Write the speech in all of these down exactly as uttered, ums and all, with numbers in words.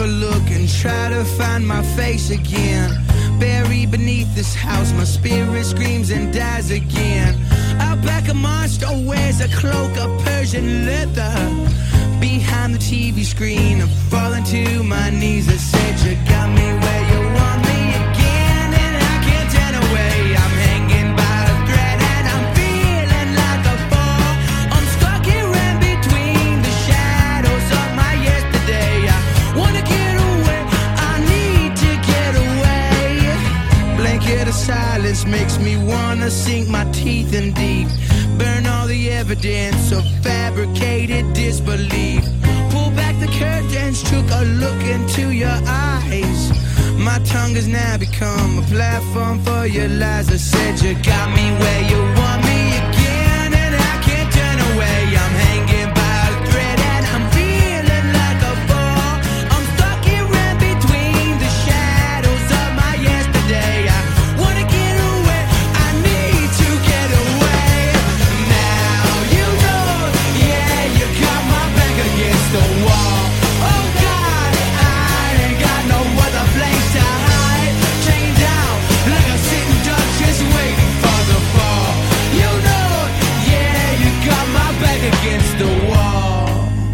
a look and try to find my face again. Buried beneath this house, my spirit screams and dies again. Out back a monster wears a cloak of Persian leather. Behind the T V screen, I'm falling to my knees. I said you got me where you want me again, and I can't turn away. I'm hanging by a thread and I'm feeling like a fall. I'm stuck here in between the shadows of my yesterday. I wanna get away, I need to get away. Blanket of silence makes me wanna sink my teeth in deep. Burn all the evidence of fabricated disbelief. Pull back the curtains, took a look into your eyes. My tongue has now become a platform for your lies. I said you got me where you want me again, and I can't turn away. I'm hanging by a thread and I'm feeling like a fall. I'm stuck here in between the shadows of my yesterday. I wanna get away, I need to get away. Now you know, yeah, you got my back against the wall. Oh God, I ain't got no other place to hide. Chained down like a sitting duck, just waiting for the fall. You know, yeah, you got my back against the wall.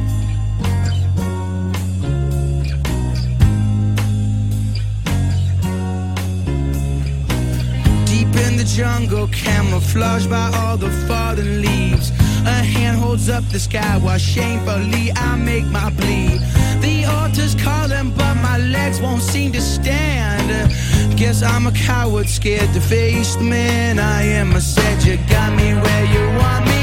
Deep in the jungle, camouflaged by all the fallen leaves. A hand holds up the sky while shamefully I make my plea. The altar's calling, but my legs won't seem to stand. Guess I'm a coward, scared to face the man I am. I said you got me where you want me